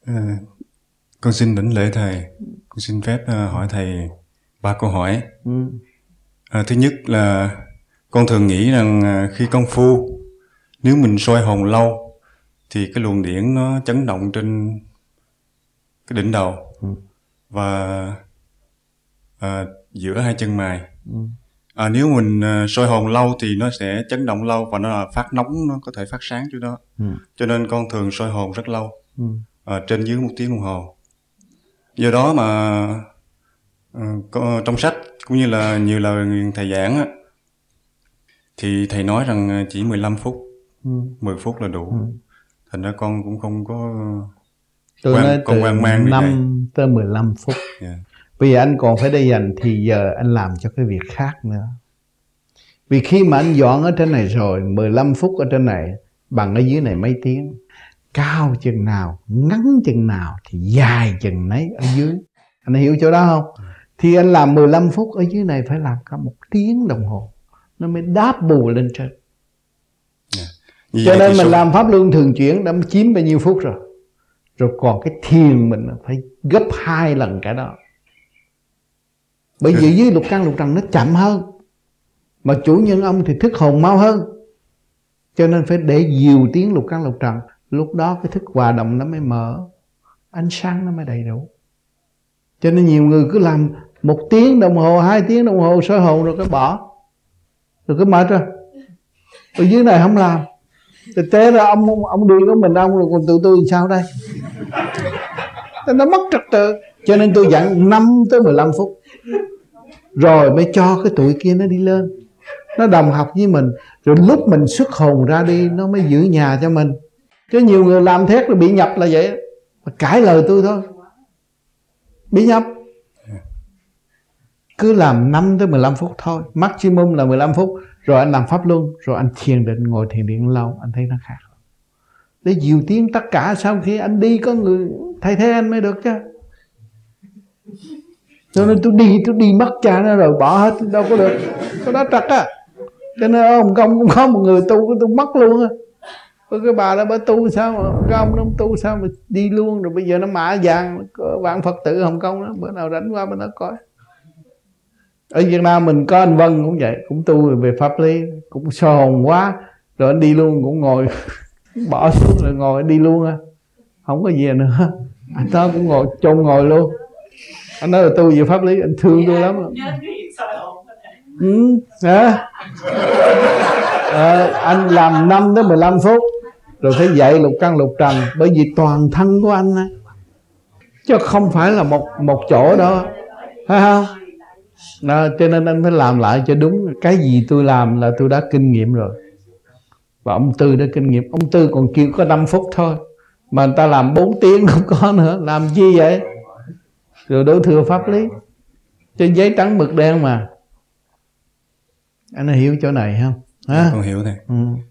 Con xin đảnh lễ thầy. Con xin phép hỏi thầy 3 câu hỏi. Thứ nhất là con thường nghĩ rằng khi công phu, nếu mình soi hồn lâu thì cái luồng điển nó chấn động trên cái đỉnh đầu và giữa hai chân mày. Nếu mình soi hồn lâu thì nó sẽ chấn động lâu và nó là phát nóng, nó có thể phát sáng chỗ đó. Cho nên con thường soi hồn rất lâu, trên dưới 1 tiếng đồng hồ. Do đó mà trong sách cũng như là nhiều lời thầy giảng á, thì thầy nói rằng chỉ 15 phút, 10 phút là đủ. Thành ra con cũng không có hoang mang như vậy. 5 tới 15 phút. Bây giờ anh còn phải để dành thì giờ anh làm cho cái việc khác nữa. Vì khi mà anh dọn ở trên này rồi, 15 phút ở trên này bằng ở dưới này mấy tiếng. Cao chừng nào, ngắn chừng nào thì dài chừng nấy ở dưới. Anh hiểu chỗ đó không? Thì anh làm 15 phút ở dưới này phải làm cả 1 tiếng đồng hồ, nó mới đáp bù lên trên. Cho nên mình làm pháp luân thường chuyển đã chiếm bao nhiêu phút rồi. Rồi còn cái thiền mình phải gấp 2 lần cả đó. Bởi vì dưới lục căn lục trần nó chậm hơn, mà chủ nhân ông thì thức hồn mau hơn. Cho nên phải để nhiều tiếng lục căn lục trần. Lúc đó cái thức hòa đồng nó mới mở, ánh sáng nó mới đầy đủ. Cho nên nhiều người cứ làm 1 tiếng đồng hồ, 2 tiếng đồng hồ soi hồn rồi cái bỏ, rồi cái mệt rồi. Ở dưới này không làm. Thực tế ra ông đi có mình ông, rồi còn tụi tôi làm sao đây? Nó mất trật tự. Cho nên tôi dặn 5 tới 15 phút rồi mới cho cái tụi kia nó đi lên, nó đồng học với mình. Rồi lúc mình xuất hồn ra đi, nó mới giữ nhà cho mình. Chứ nhiều người làm thét rồi bị nhập là vậy. Mà cãi lời tôi thôi, bị nhập. Cứ làm 5 tới 15 phút thôi, maximum là 15 phút. Rồi anh làm pháp luân, rồi anh thiền định, ngồi thiền định lâu, anh thấy nó khác. Để dìu tiếng tất cả, sau khi anh đi có người thay thế anh mới được chứ. Cho nên tôi đi mất cha nó rồi bỏ hết, đâu có được. Cái đó trật á. Cho nên ở Hồng Kông cũng có một người tu, tôi mất luôn á. Cái bà đó bà tu sao mà cái ông nó tu sao mà đi luôn. Rồi bây giờ nó mã vàng vạn Phật tử Hồng Kông đó. Bữa nào rảnh qua bên đó coi. Ở Việt Nam mình có anh Vân cũng vậy, cũng tu về pháp lý, cũng soi hồn quá. Rồi anh đi luôn, cũng ngồi bỏ xuống rồi ngồi đi luôn á, không có gì nữa. Anh ta cũng ngồi chôn ngồi luôn. Anh nói là tu về pháp lý, anh thương tôi lắm. Anh làm 5 tới 15 phút rồi phải dạy lục căn lục trần. Bởi vì toàn thân của anh á, chứ không phải là một chỗ đó, phải không? Cho nên anh phải làm lại cho đúng. Cái gì tôi làm là tôi đã kinh nghiệm rồi. Và ông Tư đã kinh nghiệm. Ông Tư còn kêu có 5 phút thôi, mà người ta làm 4 tiếng không có nữa. Làm chi vậy? Rồi đổ thừa pháp lý. Trên giấy trắng mực đen mà. Anh hiểu chỗ này không? Con hiểu thầy.